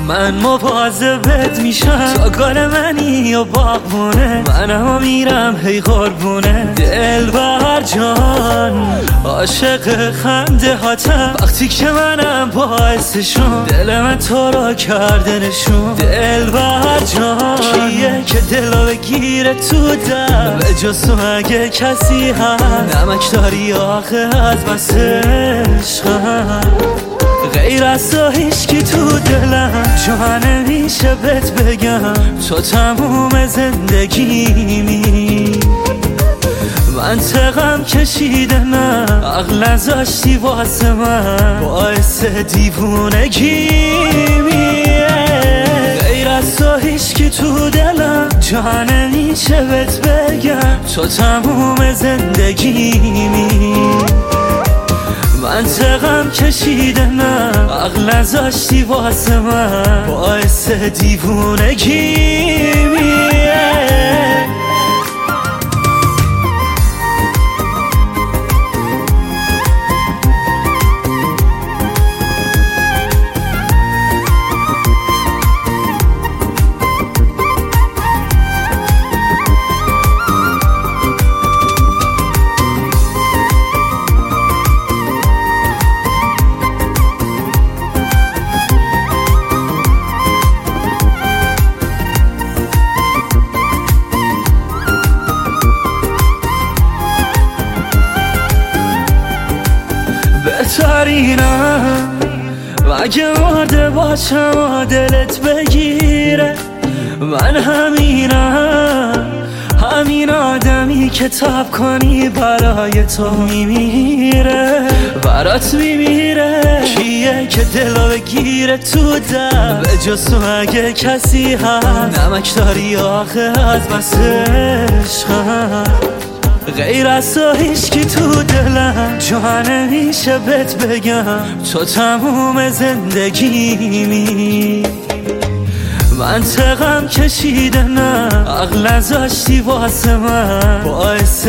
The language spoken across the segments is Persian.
من مواظبت میشم تا کار منی یا باغبونه، منم میرم هی قربونه دلبر جان، عاشق خنده هاتم وقتی که منم باعثشون، دل من تو را کرده نشون. دلبر جان کیه که دلو بگیره تو دل، به جز تو اگه کسی هست نمک داری آخه از بس عشقم، غیر از تو هیچکی تو دلم جا نمیشه بهت بگم، تو تموم زندگیمی. منطقم کشیده نه عقل نذاشتی واسه من، باعث دیوونگیمی. غیر از تو هیچکی تو دلم جا نمیشه بهت بگم، تو تموم زندگیمی. منطقم کشیده نه عقل نذاشتی واسه من، باعث دیوونگیمی. بهترینم اگه مرده باشم و دلت بگیره، من همینم، همین آدمی که تاب کنی برای تو میمیره، برات میمیره. کیه که دلو بگیره تو دل، به جز تو اگه کسی هست نمک داری آخه از بس عشقم، غیر از تو هیچکی تو دلم جا نمیشه بهت بگم، تو تموم زندگیمی. منطقم کشیده نه عقل نذاشتی واسه من، باعث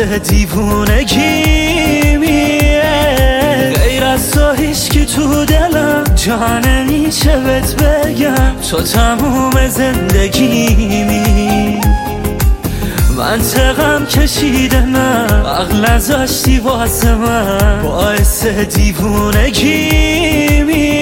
دیوونگیمی. غیر از تو هیچکی تو دلم جا نمیشه بهت بگم، تو تموم زندگیمی. منطقم کشیده نه عقل نذاشتی واسه من، باعث دیوونگیمی.